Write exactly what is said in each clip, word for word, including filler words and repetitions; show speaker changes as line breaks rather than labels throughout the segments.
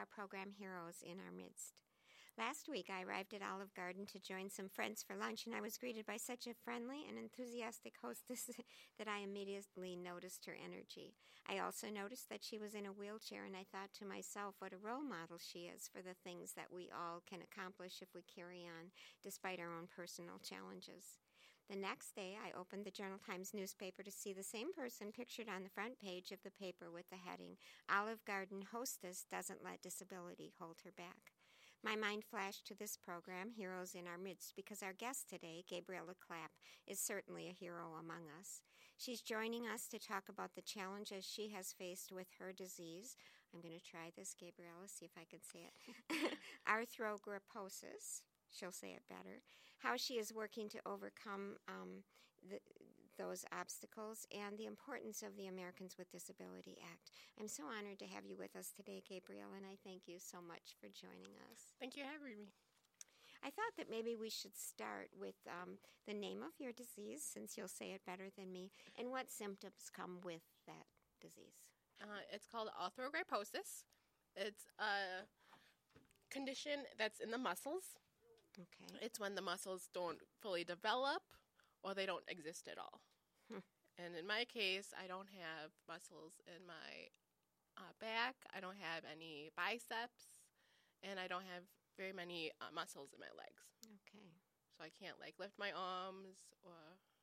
our program Heroes in Our Midst. Last week, I arrived at Olive Garden to join some friends for lunch, and I was greeted by such a friendly and enthusiastic hostess that I immediately noticed her energy. I also noticed that she was in a wheelchair, and I thought to myself what a role model she is for the things that we all can accomplish if we carry on, despite our own personal challenges. The next day, I opened the Journal-Times newspaper to see the same person pictured on the front page of the paper with the heading, Olive Garden Hostess Doesn't Let Disability Hold Her Back. My mind flashed to this program, Heroes in Our Midst, because our guest today, Gabriella Clapp, is certainly a hero among us. She's joining us to talk about the challenges she has faced with her disease. I'm going to try this, Gabriella, see if I can say it. Arthrogryposis. She'll say it better, how she is working to overcome um, the, those obstacles, and the importance of the Americans with Disability Act. I'm so honored to have you with us today, Gabrielle, and I thank you so much for joining us.
Thank you for having me.
I thought that maybe we should start with um, the name of your disease, since you'll say it better than me, and what symptoms come with that disease.
Uh, it's called arthrogryposis. It's a condition that's in the muscles.
Okay.
It's when the muscles don't fully develop or they don't exist at all. Hmm. And in my case, I don't have muscles in my uh, back. I don't have any biceps. And I don't have very many uh, muscles in my legs.
Okay.
So I can't, like, lift my arms or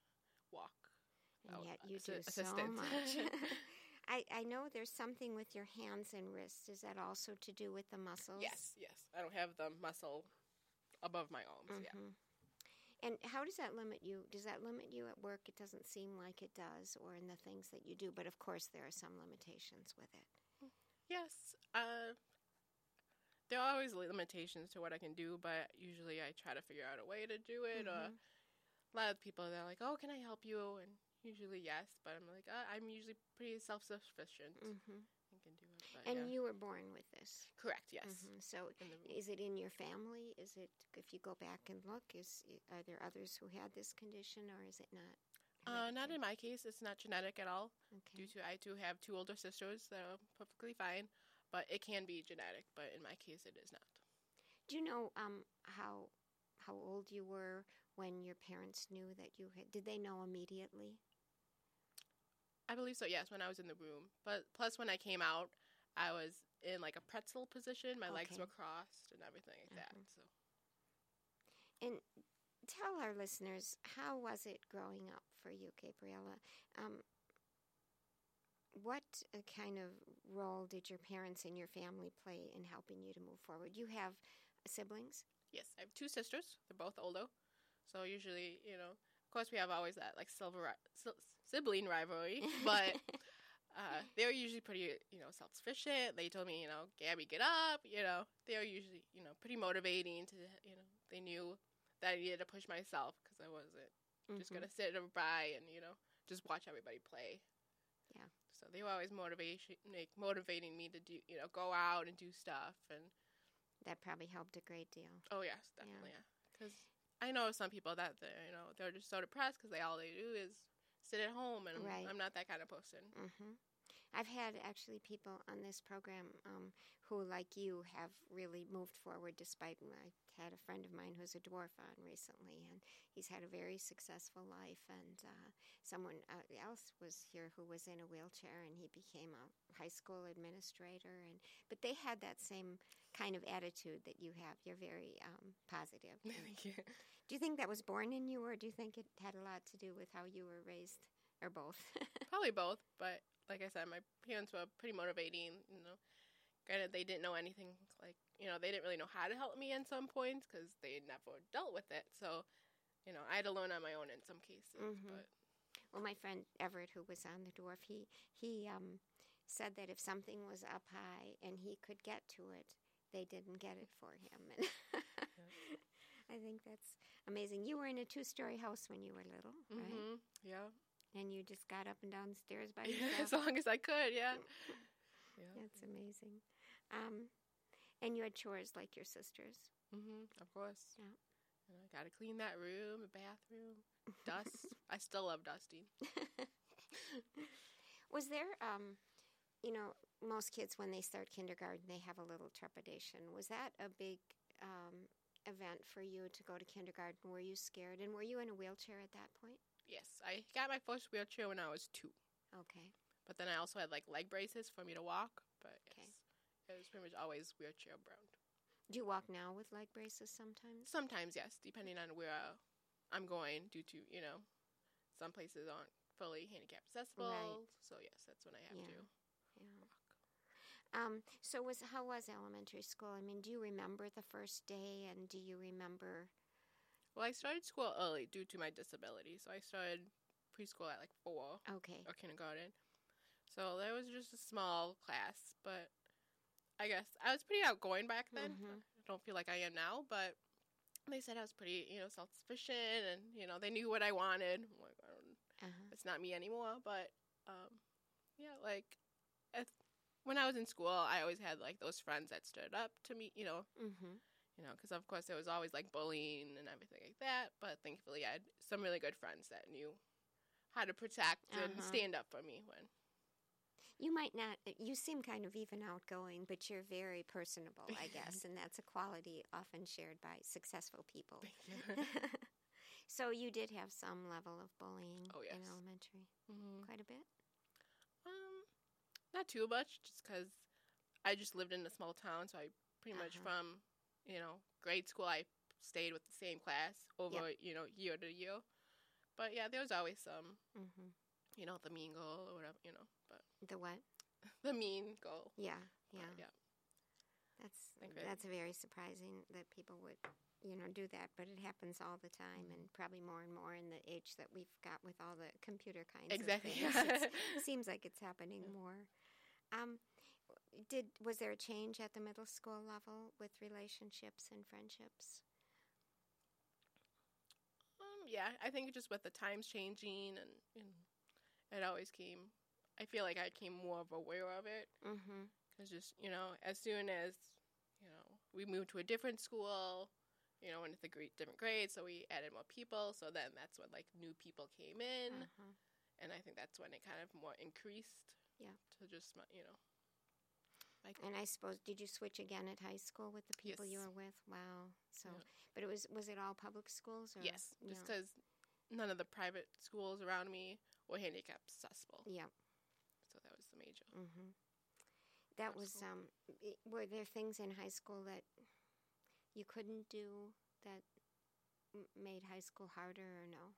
walk.
And yet you
assi-
do
assistance.
so much. I, I know there's something with your hands and wrists. Is that also to do with the muscles?
Yes, yes. I don't have the muscle above my arms, mm-hmm. yeah.
And how does that limit you? Does that limit you at work? It doesn't seem like it does, or in the things that you do. But, of course, there are some limitations with it.
Yes. Uh, there are always limitations to what I can do, but usually I try to figure out a way to do it. Mm-hmm. Or a lot of people, they're like, oh, can I help you? And usually, yes. But I'm like, uh, I'm usually pretty self-sufficient. Mm-hmm. Can do it, but,
and
yeah.
you were born with this?
Correct, yes.
Mm-hmm. So is it in your family? Is it, if you go back and look, is are there others who had this condition, or is it not?
Uh, not in my case. It's not genetic at all.
Okay.
Due to I do have two older sisters that are perfectly fine, but it can be genetic, but in my case it is not.
Do you know um, how how old you were when your parents knew that you had, did they know immediately?
I believe so, yes, when I was in the room. But plus when I came out, I was in like a pretzel position. My okay. legs were crossed and everything like mm-hmm. that. So,
and tell our listeners, how was it growing up for you, Gabriella? Um, what kind of role did your parents and your family play in helping you to move forward? You have siblings?
Yes, I have two sisters. They're both older. So usually, you know, of course, we have always that, like, silver, si- sibling rivalry, but uh, they're usually pretty, you know, self-sufficient. They told me, you know, Gabby, get up, you know. They were usually, you know, pretty motivating to, you know, they knew that I needed to push myself because I wasn't mm-hmm. just going to sit by and, you know, just watch everybody play.
Yeah.
So they were always motivation, like, motivating me to, do, you know, go out and do stuff. And
that probably helped a great deal.
Oh, yes, definitely, yeah. Because... Yeah. I know some people that, you know, they're just so depressed because they all they do is sit at home, and right. I'm not that kind of person.
Mm-hmm. I've had actually people on this program um, who, like you, have really moved forward despite, I had a friend of mine who's a dwarf on recently, and he's had a very successful life, and uh, someone else was here who was in a wheelchair, and he became a high school administrator, and but they had that same kind of attitude that you have. You're very um, positive.
Thank you.
Do you think that was born in you, or do you think it had a lot to do with how you were raised, or both?
Probably both, but like I said, my parents were pretty motivating, you know. Granted, they didn't know anything, like, you know, they didn't really know how to help me in some points because they never dealt with it. So, you know, I had to learn on my own in some cases. Mm-hmm. But
well, my friend Everett, who was on the dwarf, he, he um, said that if something was up high and he could get to it, they didn't get it for him. And yeah. I think that's amazing. You were in a two-story house when you were little, right?
Mm-hmm. Yeah.
And you just got up and down the stairs by yourself?
Yeah, as long as I could, yeah.
Yeah. That's amazing. Um, and you had chores like your sisters?
Mm-hmm, of course.
Yeah.
And I got to clean that room, the bathroom, dust. I still love dusting.
Was there, um, you know, most kids, when they start kindergarten, they have a little trepidation. Was that a big um, event for you to go to kindergarten? Were you scared? And were you in a wheelchair at that point?
Yes, I got my first wheelchair when I was two.
Okay.
But then I also had like leg braces for me to walk. But
Okay.
yes, it was pretty much always wheelchair bound.
Do you walk now with leg braces sometimes?
Sometimes, yes, depending on where uh, I'm going, due to, you know, some places aren't fully handicap accessible.
Right.
So yes, that's when I have
Yeah.
to
Yeah.
walk.
Um, so was how was elementary school? I mean, do you remember the first day, and do you remember?
Well, I started school early due to my disability. So I started preschool at like four
Okay.
or kindergarten. So there was just a small class, but I guess I was pretty outgoing back then.
Mhm.
I don't feel like I am now, but they said I was pretty, you know, self-sufficient, and, you know, they knew what I wanted. I'm like, I don't,
Uh-huh.
it's not me anymore, but, um, yeah, like, as, when I was in school, I always had, like, those friends that stood up to me, you know,
Mhm.
you know, because, of course, there was always, like, bullying and everything like that, but thankfully I had some really good friends that knew how to protect and
Uh-huh.
stand up for me when...
You might not, you seem kind of even outgoing, but you're very personable, I guess, and that's a quality often shared by successful people. So you did have some level of bullying
Oh, yes.
in elementary,
Mm-hmm.
quite a bit?
Um, not too much, just because I just lived in a small town, so I pretty much
Uh-huh.
from, you know, grade school, I stayed with the same class over, you know, year to year. But yeah, there was always some,
Mm-hmm.
you know, the mean girl or whatever, you know, but
The what?
the mean girl.
Yeah,
But,
yeah.
yeah.
That's
Like that.
that's very surprising that people would, you know, do that, but it happens all the time, and probably more and more in the age that we've got with all the computer kinds
Exactly.
of things. It seems like it's happening
Yeah.
more. Um, did was there a change at the middle school level with relationships and friendships?
Um, yeah, I think just with the times changing and, and it always came, I feel like I came more of aware of it.
Mm-hmm.
Because just, you know, as soon as, you know, we moved to a different school, you know, into the gre- different grades, so we added more people. So then that's when, like, new people came in.
Uh-huh.
And I think that's when it kind of more increased.
Yeah.
To just, you know. Like,
And I suppose, did you switch again at high school with the people you
Yes.
were with? Wow. So,
Yeah.
but it was was it all public schools? Or,
yes,
you
just
know?
because none of the private schools around me were handicap accessible.
Yeah.
So that was the major.
Mm-hmm. That
High
was,
school.
um, i- were there things in high school that you couldn't do that m- made high school harder, or no?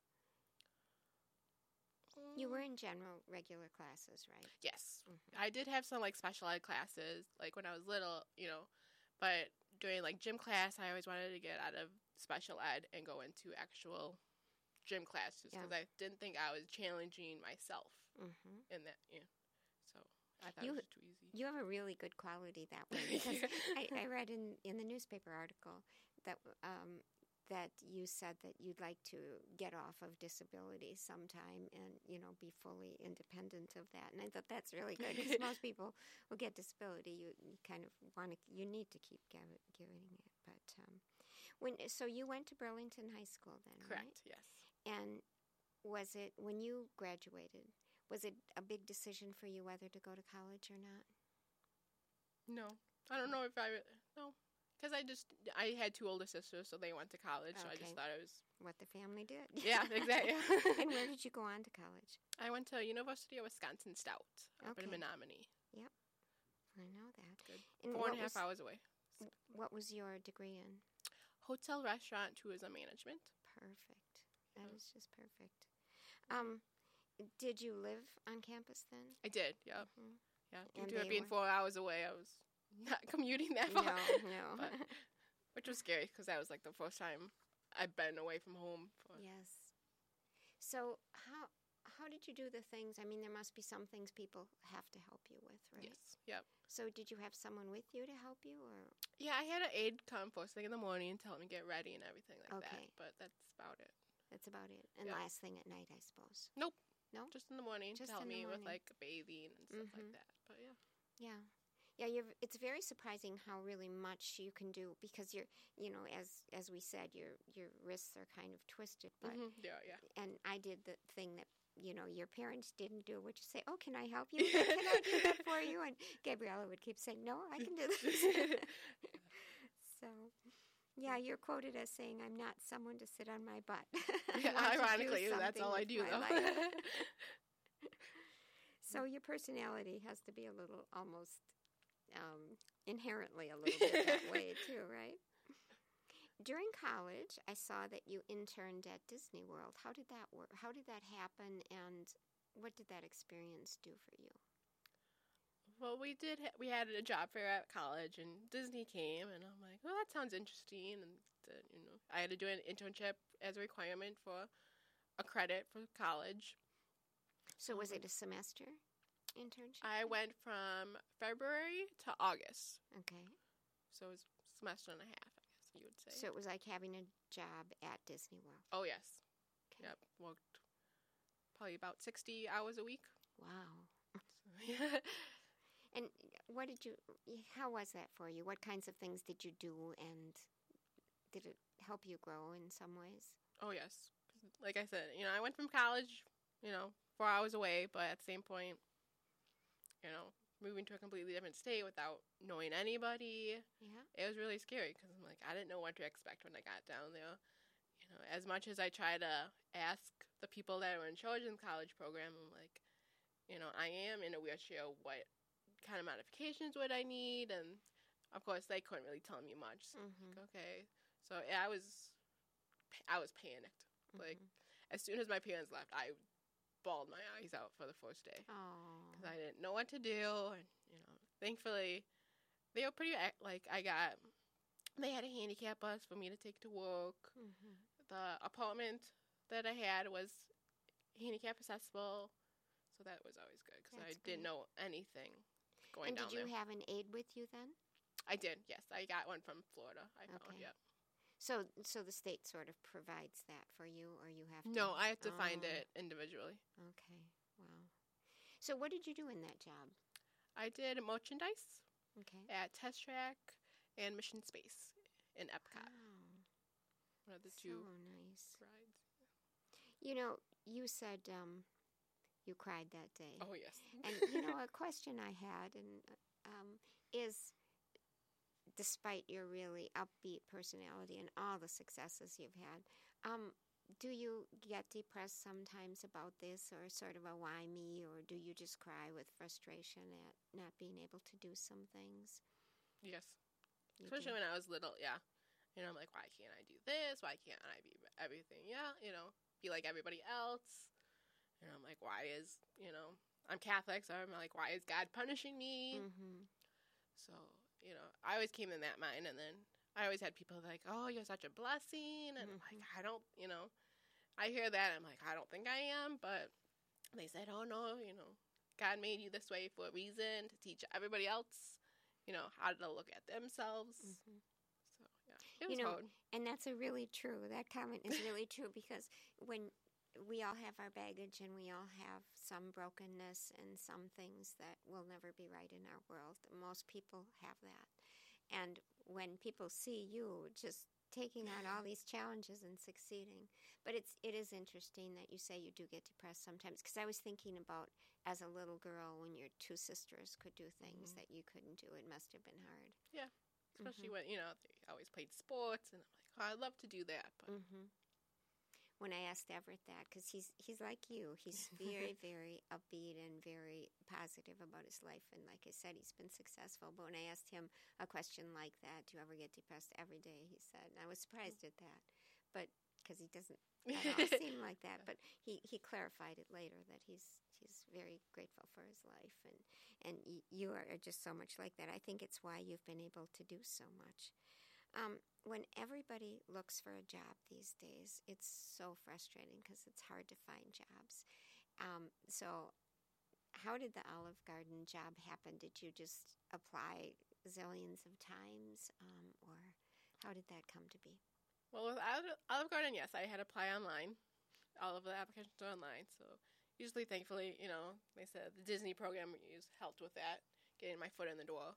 You were in general regular classes, right?
Yes.
Mhm.
I did have some, like, special ed classes, like, when I was little, you know. But during, like, gym class, I always wanted to get out of special ed and go into actual gym class just because
Yeah.
I didn't think I was challenging myself
Mm-hmm.
in that, you know. So I thought
You-
it was too easy.
You have a really good quality that way, because I, I read in, in the newspaper article that um, that you said that you'd like to get off of disability sometime and, you know, be fully independent of that. And I thought that's really good, because most people who get disability, you, you kind of want to, you need to keep give, giving it. But um, when so you went to Burlington High School then,
Correct, yes.
right? And was it, when you graduated, was it a big decision for you whether to go to college or not?
No. I don't know if I, no. Because I just, I had two older sisters, so they went to college, so I
Okay.
just thought it was,
What the family did.
yeah, exactly.
And where did you go on to college?
I went to University of Wisconsin Stout up
Okay.
in Menominee.
I know that.
Good.
And
Four
what
and a half
was,
hours away.
What was your degree in?
Hotel, restaurant, tourism management.
Perfect. That
Yeah.
is just perfect. Um, did you live on campus then?
I did, yeah.
Mhm.
Yeah, due
And
to
they
it being
were-
four hours away, I was not commuting that
No,
far.
no.
But, which was scary because that was like the first time I'd been away from home. For,
Yes. So how how did you do the things? I mean, there must be some things people have to help you with, right?
Yes, yep.
So did you have someone with you to help you, or
Yeah, I had an aide come first thing in the morning and tell me get ready and everything like
Okay.
that. But that's about it.
that's about it? And
Yeah.
last thing at night, I suppose.
Nope.
No?
Just in the morning
Just
to help
in the
me with
morning.
like bathing and stuff
Mhm.
like that. But yeah.
Yeah. Yeah, you're, it's very surprising how really much you can do, because you're, you know, as as we said, your your wrists are kind of twisted. But
Mhm. Yeah, yeah.
and I did the thing that you know, your parents didn't do, would you say, oh, can I help you? Can I do that for you? And Gabriella would keep saying, no, I can do this. So, yeah, you're quoted as saying, I'm not someone to sit on my butt.
Yeah, ironically, that's all I do, though.
So your personality has to be a little, almost um, inherently a little bit that way, too, right? During college, I saw that you interned at Disney World. How did that work? How did that happen, and what did that experience do for you?
Well, we did. Ha- we had a job fair at college, and Disney came, and I'm like, "Well, that sounds interesting." And uh, you know, I had to do an internship as a requirement for a credit for college.
So, was it a semester internship?
I went from February to August.
Okay.
So it was a semester and a half, I guess you would say.
So it was like having a job at Disney World.
Oh yes.
Okay.
Yep. Worked probably about sixty hours a week.
Wow.
So, yeah.
And what did you, how was that for you? What kinds of things did you do, and did it help you grow in some ways?
Oh, yes. Like I said, you know, I went from college, you know, four hours away, but at the same point, you know, moving to a completely different state without knowing anybody,
yeah,
it was really scary because I'm like, I didn't know what to expect when I got down there. You know, as much as I try to ask the people that were in charge of the college program, I'm like, you know, I am in a wheelchair, what kind of modifications would I need? And of course they couldn't really tell me much. So
mm-hmm.
like, okay. So yeah, I was I was panicked. Mm-hmm. Like as soon as my parents left, I bawled my eyes out for the first day. Because I didn't know what to do. And you know, thankfully they were pretty, like, I got, they had a handicap bus for me to take to work. Mm-hmm. The apartment that I had was handicap accessible. So that was always good because I didn't know anything going down there.
And did you have an aide with you then?
I did, yes. I got one from Florida. I found, okay. yeah.
So so the state sort of provides that for you, or you have to?
No, I have to oh. find it individually.
Okay, wow. So what did you do in that job?
I did merchandise
okay.
at Test Track and Mission Space in Epcot.
Oh.
One of the
so
two
nice.
rides.
You know, you said um, you cried that day.
Oh, yes.
And, you know, a question I had and um, is, despite your really upbeat personality and all the successes you've had, um, do you get depressed sometimes about this, or sort of a why me, or do you just cry with frustration at not being able to do some things?
Yes. You Especially do? When I was little, yeah. You know, I'm like, why can't I do this? Why can't I be everything? Yeah, you know, be like everybody else. You know, I'm like, why is, you know, I'm Catholic, so I'm like, why is God punishing me?
Mm-hmm.
So, you know, I always came in that mind, and then I always had people like, oh, you're such a blessing, and mm-hmm. I'm like, I don't, you know, I hear that, I'm like, I don't think I am, but they said, oh, no, you know, God made you this way for a reason, to teach everybody else, you know, how to look at themselves.
Mm-hmm.
So, yeah, it was
you know,
hard.
And that's a really true, that comment is really true, because when we all have our baggage, and we all have some brokenness and some things that will never be right in our world. Most people have that. And when people see you just taking on all these challenges and succeeding, but it's it is interesting that you say you do get depressed sometimes, because I was thinking about as a little girl when your two sisters could do things mm-hmm. that you couldn't do. It must have been hard.
Yeah, especially mm-hmm. when, you know, they always played sports, and I'm like, oh, I'd love to do that, but...
Mm-hmm. When I asked Everett that, because he's he's like you, he's very, very upbeat and very positive about his life, and like I said, he's been successful. But when I asked him a question like that, do you ever get depressed every day? He said, and I was surprised at that, but because he doesn't at all seem like that. But he, he clarified it later that he's he's very grateful for his life, and and y- you are just so much like that. I think it's why you've been able to do so much. Um, when everybody looks for a job these days, it's so frustrating because it's hard to find jobs. Um, so how did the Olive Garden job happen? Did you just apply zillions of times, um, or how did that come to be?
Well, with Olive Garden, yes, I had to apply online. All of the applications are online. So usually, thankfully, you know, they said the Disney program we used helped with that, getting my foot in the door.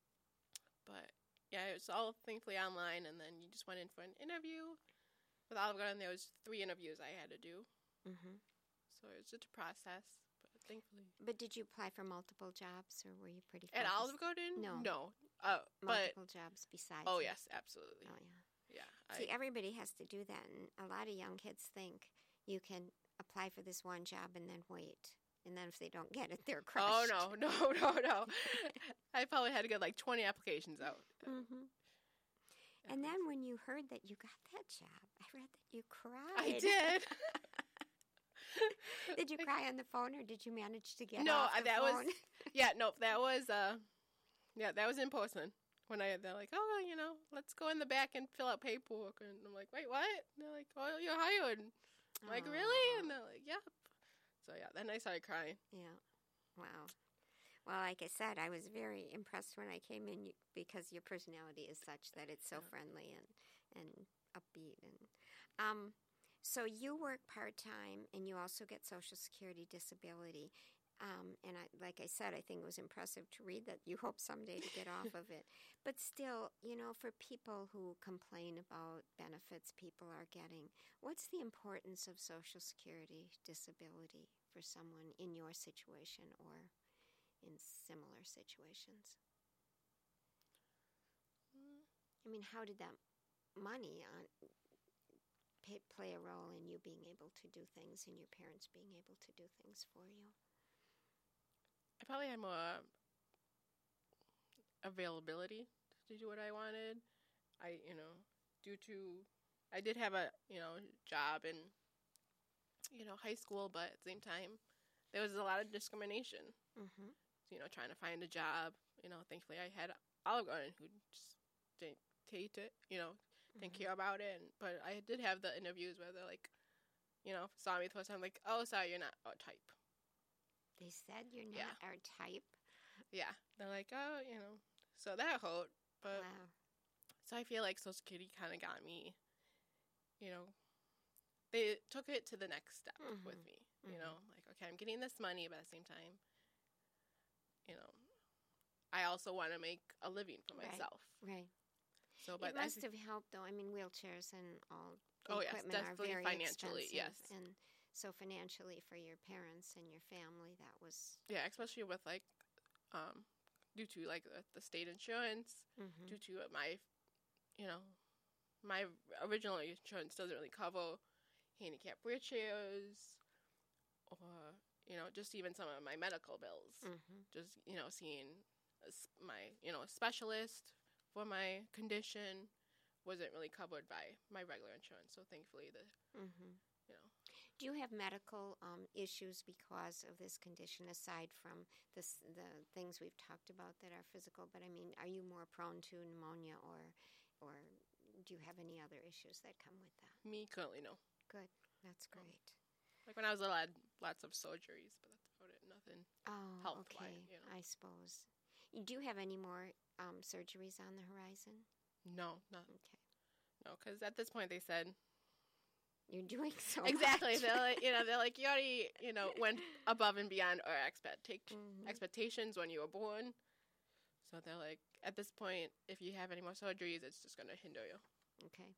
But... yeah, it was all thankfully online, and then you just went in for an interview. With Olive Garden, there was three interviews I had to do.
Mm-hmm.
So it's just a process, but thankfully.
But did you apply for multiple jobs, or were you pretty
At
focused?
Olive Garden?
No.
No. Uh, but,
multiple jobs besides.
oh,
it.
yes, absolutely.
Oh, yeah.
Yeah.
See,
I,
everybody has to do that, and a lot of young kids think you can apply for this one job and then wait. And then if they don't get it, they're crushed.
oh, no, no, no, no. I probably had to get like twenty applications out.
Mm-hmm. And then when you heard that you got that job, I read that you cried.
I did.
Did you cry on the phone, or did you manage to get
no,
off the
that
phone?
was yeah, no, that was uh, yeah, that was in Portsmouth. When I they're like, oh, you know, let's go in the back and fill out paperwork, and I'm like, wait, what? And they're like, oh, you're hired. I'm like, really? And they're like, yep. So yeah, then I started crying.
Yeah. Wow. Well, like I said, I was very impressed when I came in because your personality is such that it's so
Yeah.
friendly and, and upbeat. And um, so you work part-time and you also get Social Security disability. Um, and I, like I said, I think it was impressive to read that you hope someday to get off of it. But still, you know, for people who complain about benefits people are getting, what's the importance of Social Security disability for someone in your situation or in similar situations?
Mm.
I mean, how did that money on pay, play a role in you being able to do things and your parents being able to do things for you?
I probably had more availability to do what I wanted. I, you know, due to, I did have a, you know, job in, you know, high school, but at the same time, there was a lot of discrimination.
Mm-hmm.
You know, trying to find a job. You know, thankfully I had Olive Garden who just didn't take it, you know, didn't
Mm-hmm.
care about it. And, but I did have the interviews where they're like, you know, saw me the first time, like, oh, sorry, you're not our type.
They said you're not
Yeah.
our type.
Yeah. They're like, oh, you know. So that hurt. But
Wow.
so I feel like Social Security kind of got me, you know, they took it to the next step
Mhm.
with me. You
Mhm.
know, like, okay, I'm getting this money, but at the same time, you know, I also want to make a living for
Right.
myself.
Right.
So, but
It
I
must
think-
have helped, though. I mean, wheelchairs and all the
Oh, yes,
equipment are
definitely
very
financially,
expensive.
yes.
And so financially for your parents and your family, that was...
yeah, especially with like, um, due to like the, the state insurance,
Mm-hmm.
due to my, you know, my original insurance doesn't really cover handicap wheelchairs, or you know, just even some of my medical bills.
Mm-hmm.
Just you know, seeing a s my you know a specialist for my condition wasn't really covered by my regular insurance. So thankfully, the
Mm-hmm.
you know.
Do you have medical um, issues because of this condition, aside from this, the things we've talked about that are physical? But I mean, are you more prone to pneumonia, or, or do you have any other issues that come with that?
Me currently, no.
Good, that's
Oh.
great.
Like when I was little, I had lots of surgeries, but that's about it. Nothing.
Oh,
health-wise,
okay.
you know.
I suppose. You do you have any more um, surgeries on the horizon?
No, not
Okay,
no. Because at this point, they said
you're doing so
exactly.
much.
They're like, you know, they're like, you already, you know, went above and beyond our expect-
Mhm.
expectations when you were born. So they're like, at this point, if you have any more surgeries, it's just going to hinder you.
Okay.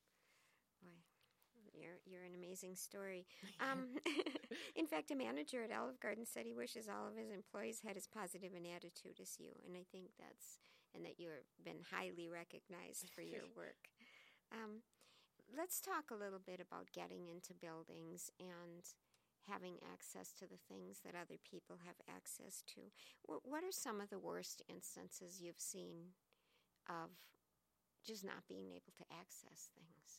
Boy, you're you're an amazing story. Um, in fact, a manager at Olive Garden said he wishes all of his employees had as positive an attitude as you, and I think that's and that you've been highly recognized for your work. Um, let's talk a little bit about getting into buildings and having access to the things that other people have access to. Wh- what are some of the worst instances you've seen of just not being able to access things?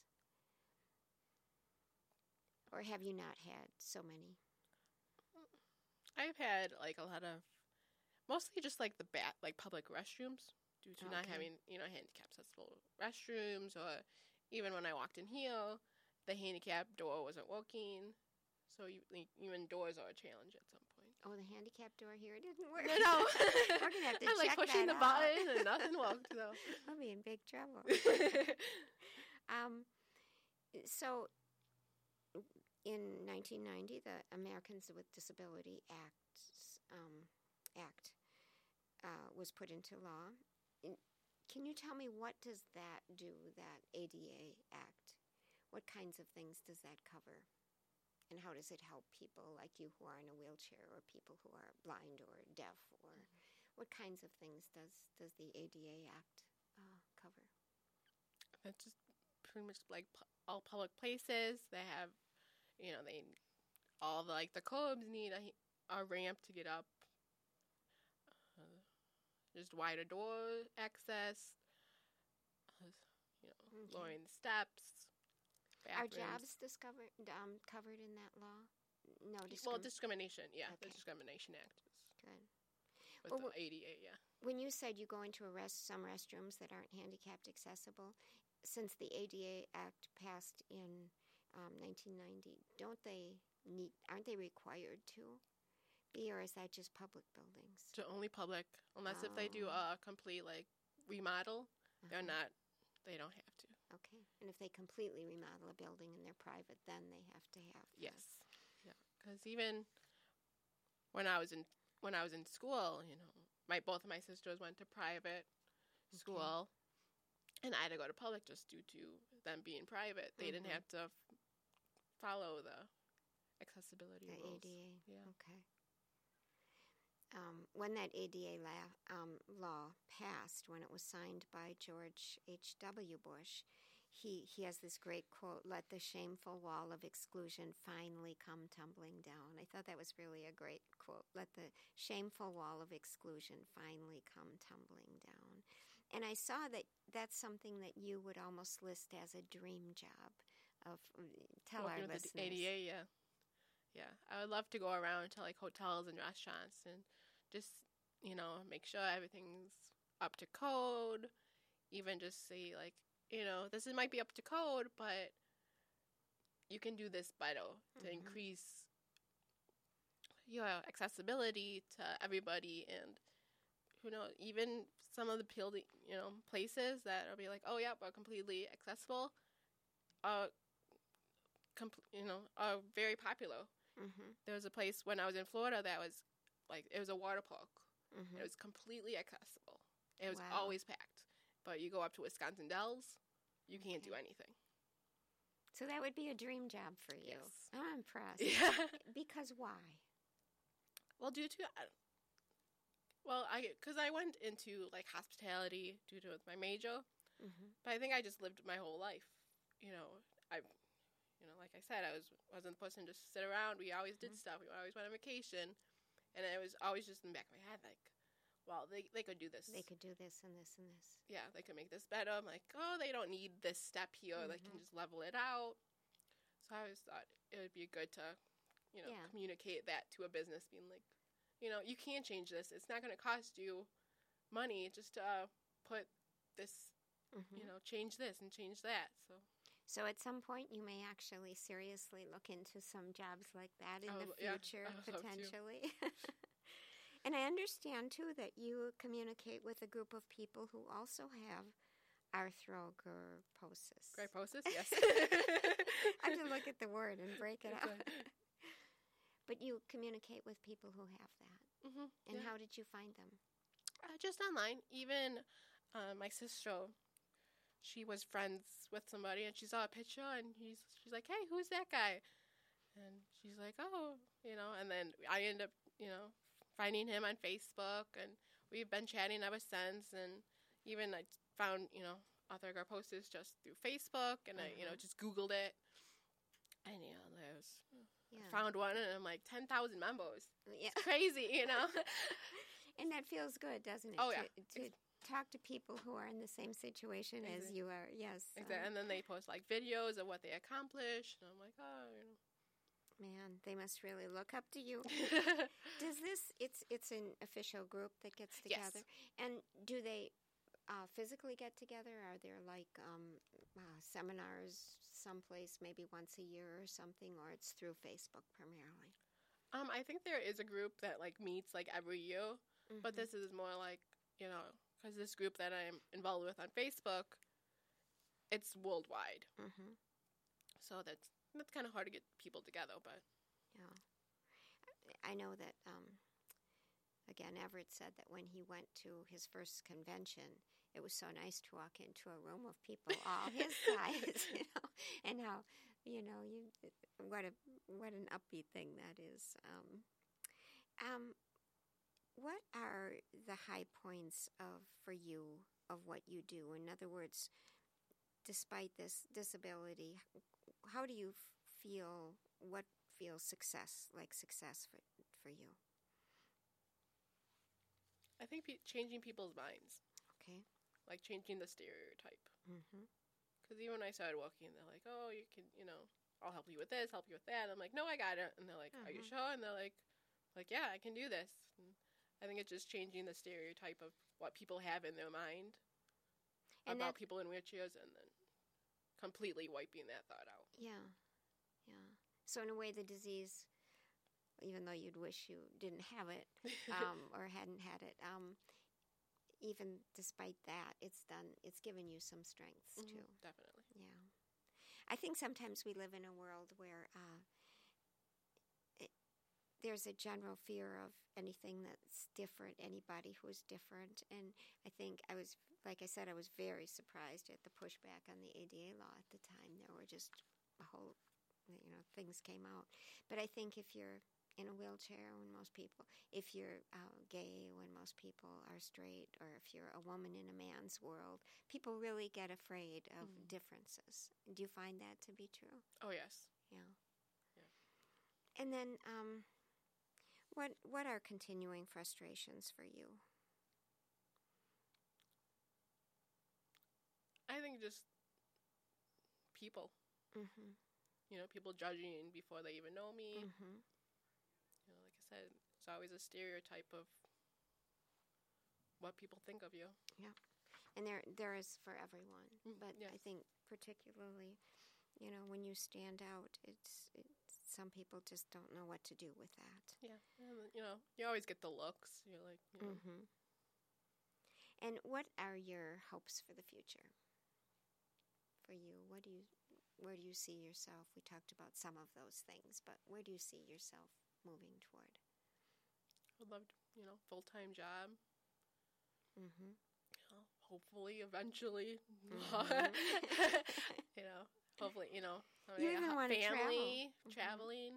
Or have you not had so many?
I've had like a lot of, mostly just like the bat, like public restrooms, due to not
Okay.
having you know handicap accessible restrooms, or even when I walked in here, the handicap door wasn't working, so you, like, even doors are a challenge at some point.
Oh, the handicap door here didn't work.
No, no.
We're gonna have to
I'm like
check
pushing
that
the
out.
button and nothing worked though.
I'll be in big trouble. Um, so, in nineteen ninety, the Americans with Disability Act um, Act uh, was put into law. In- Can you tell me, what does that do? That A D A Act? What kinds of things does that cover? and how does it help people like you who are in a wheelchair or people who are blind or deaf, or mm-hmm. what kinds of things does, does the A D A Act uh, cover?
It's just pretty much like pu- all public places. They have, you know, they all the, like the clubs need a, a ramp to get up. Uh, just wider door access. Uh, you know, okay. lowering the steps.
Bathrooms. Are jobs discovered um, covered in that law? No, discrim-
well, discrimination. Yeah, okay. The Discrimination Act is
good.
With
well,
the A D A. Yeah.
When you said you go into a rest, some restrooms that aren't handicapped accessible, since the A D A Act passed in um, nineteen ninety, don't they need? Aren't they required to be, or is that just public buildings?
To only public, unless oh. if they do a complete like remodel, uh-huh. they're not. They don't have to.
Okay, and if they completely remodel a building and they're private, then they have to have. The...
Yes, yeah. Because even when I was in when I was in school, you know, my both of my sisters went to private okay. school. And I had to go to public just due to them being private. They mm-hmm. didn't have to f- follow the accessibility
the
rules.
A D A.
Yeah.
Okay. Um, when that A D A la- um, law passed, when it was signed by George H W. Bush, he, he has this great quote, "Let the shameful wall of exclusion finally come tumbling down." I thought that was really a great quote. Let the shameful wall of exclusion finally come tumbling down. And I saw that that's something that you would almost list as a dream job. Of tell
Working
our
with
listeners.
The A D A, yeah, yeah. I would love to go around to like hotels and restaurants and just you know make sure everything's up to code. Even just say like you know this is, might be up to code, but you can do this better to mm-hmm. increase your accessibility to everybody and. Who knows, even some of the you know places that will be like, oh yeah, we're completely accessible, uh, com- you know, are very popular. Mm-hmm. There was a place when I was in Florida that was like it was a water park. Mm-hmm. It was completely accessible. It was wow. always packed. But you go up to Wisconsin Dells, you can't okay. do anything.
So that would be a dream job for you.
Yes.
I'm impressed.
Yeah.
Because why?
Well, due to. Uh, Well, I because I went into like hospitality due to my major, mm-hmm. but I think I just lived my whole life. You know, I, you know, like I said, I was wasn't the person to just sit around. We always did mm-hmm. stuff. We always went on vacation, and it was always just in the back of my head, like, well, they they could do this.
They could do this and this and this.
Yeah, they could make this better. I'm like, oh, they don't need this step here. Mm-hmm. They can just level it out. So I always thought it would be good to, you know, yeah. communicate that to a business, being like. You know, you can change this. It's not going to cost you money just to uh, put this, mm-hmm. you know, change this and change that. So,
so at some point, you may actually seriously look into some jobs like that in
oh,
the future,
yeah,
potentially. And I understand, too, that you communicate with a group of people who also have arthrogryposis.
Gryposis, yes.
I have to look at the word and break it out. But you communicate with people who have that. Mm-hmm, and yeah. how did you find them?
Uh, just online. Even uh, my sister, she was friends with somebody, and she saw a picture, and he's, she's like, hey, who's that guy? And she's like, oh, you know, and then I end up, you know, finding him on Facebook, and we've been chatting ever since, and even I found, you know, arthrogryposis just through Facebook, and uh-huh. I, you know, just Googled it, and, you know, there's... Yeah. I found one, and I'm like, ten thousand members. Yeah. It's crazy, you know?
And that feels good, doesn't it?
Oh, yeah.
To, to talk to people who are in the same situation exactly. as you are, yes.
Exactly. Um, and then they post, like, videos of what they accomplished, and I'm like, oh, you know.
Man, they must really look up to you. Does this, it's it's an official group that gets together?
Yes.
And do they uh, physically get together? Are there, like, um, uh, seminars someplace maybe once a year or something, or it's through Facebook primarily?
Um, I think there is a group that, like, meets, like, every year, mm-hmm. but this is more like, you know, because this group that I'm involved with on Facebook, it's worldwide. Mm-hmm. So that's that's kind of hard to get people together, but...
Yeah. I know that, um, again, Everett said that when he went to his first convention, it was so nice to walk into a room of people all his size, you know, and how, you know, you what a what an upbeat thing that is. Um, um, what are the high points of for you of what you do? In other words, despite this disability, how do you feel? What feels success like success for for you?
I think pe- changing people's minds,
Okay.
like changing the stereotype.
Mm-hmm.
Because even when I started walking, they're like, "Oh, you can, you know, I'll help you with this, help you with that." I'm like, "No, I got it." And they're like, "Are you
Uh-huh.
sure?" And they're like, "Like, yeah, I can do this." And I think it's just changing the stereotype of what people have in their mind
And
about
that,
people in wheelchairs, and then completely wiping that thought out.
yeah, yeah. So in a way, the disease, even though you'd wish you didn't have it um, or hadn't had it, um, even despite that, it's done. It's given you some strengths
Mhm,
too.
definitely.
Yeah. I think sometimes we live in a world where uh, it, there's a general fear of anything that's different, anybody who's different. And I think I was, like I said, I was very surprised at the pushback on the A D A law at the time. There were just a whole, you know, things came out. But I think if you're in a wheelchair, when most people, if you're uh, gay, when most people are straight, or if you're a woman in a man's world, people really get afraid of
Mhm.
differences. Do you find that to be true?
Oh, yes.
Yeah.
Yeah.
And then, um, what what are continuing frustrations for you?
I think just people,
Mm-hmm.
you know, people judging before they even know me.
Mm-hmm.
You know, like I said, it's always a stereotype of what people think of you.
And there there is for everyone,
Mm,
but
yes.
I think particularly, you know, when you stand out, it's, it's some people just don't know what to do with that.
Yeah. And, then, you know, you always get the looks. You're like, you know,
Mm-hmm. And what are your hopes for the future? For you, what do you, where do you see yourself? We talked about some of those things, but where do you see yourself moving toward?
I'd love, you know, full time job.
Mm-hmm.
You know, hopefully, eventually,
Mhm.
you know, hopefully, you know,
You
having a
even
hu-
wanna travel.
family,
Mhm.
traveling.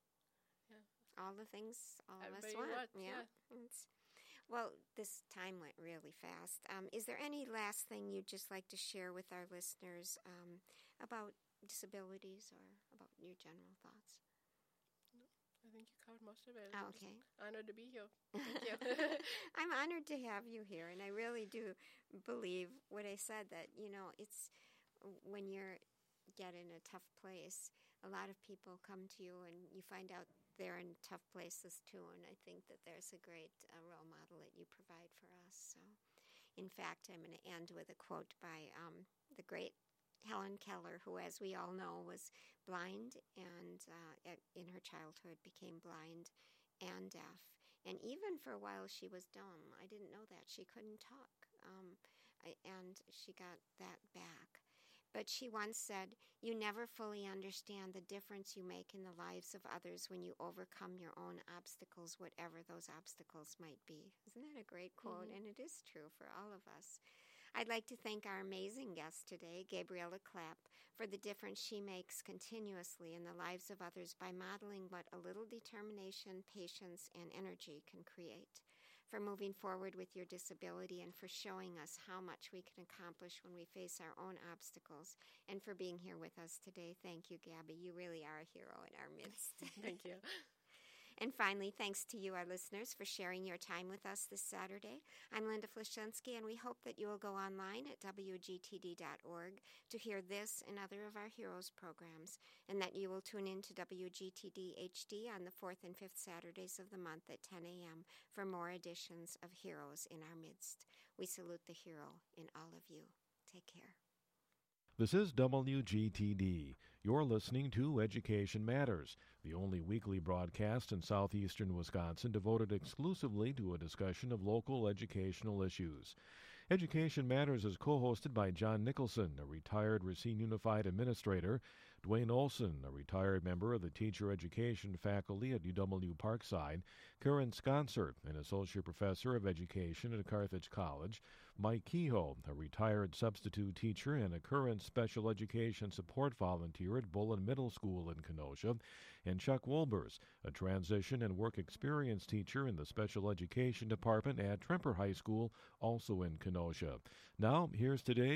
All the things all of us
Everybody
want.
wants,
Yeah. It's, well, this time went really fast. Um, is there any last thing you'd just like to share with our listeners um, about disabilities or about your general thoughts?
I think you covered most of it.
Oh,
I'm just
okay.
honored to be here. Thank you.
I'm honored to have you here, and I really do believe what I said, that, you know, it's when you're get in a tough place, a lot of people come to you and you find out they're in tough places too, and I think that there's a great uh, role model that you provide for us. So, in fact, I'm going to end with a quote by um, the great Helen Keller, who, as we all know, was blind and uh, at, in her childhood became blind and deaf. And even for a while, she was dumb. I didn't know that. She couldn't talk. Um, I, and she got that back. But she once said, "You never fully understand the difference you make in the lives of others when you overcome your own obstacles, whatever those obstacles might be." Isn't that a great quote?
Mhm.
And it is true for all of us. I'd like to thank our amazing guest today, Gabriella Clapp, for the difference she makes continuously in the lives of others by modeling what a little determination, patience, and energy can create, for moving forward with your disability, and for showing us how much we can accomplish when we face our own obstacles, and for being here with us today. Thank you, Gabby. You really are a hero in our midst.
Thank you.
And finally, thanks to you, our listeners, for sharing your time with us this Saturday. I'm Linda Flaszczynski, and we hope that you will go online at W G T D dot org to hear this and other of our Heroes programs, and that you will tune in to W G T D H D on the fourth and fifth Saturdays of the month at ten a.m. for more editions of Heroes in Our Midst. We salute the hero in all of you. Take care.
This is W G T D. You're listening to Education Matters, the only weekly broadcast in southeastern Wisconsin devoted exclusively to a discussion of local educational issues. Education Matters is co-hosted by John Nicholson, a retired Racine Unified administrator, Dwayne Olson, a retired member of the teacher education faculty at U W Parkside, Karen Sconser, an associate professor of education at Carthage College, Mike Kehoe, a retired substitute teacher and a current special education support volunteer at Bullen Middle School in Kenosha, and Chuck Wolbers, a transition and work experience teacher in the special education department at Tremper High School, also in Kenosha. Now, here's today.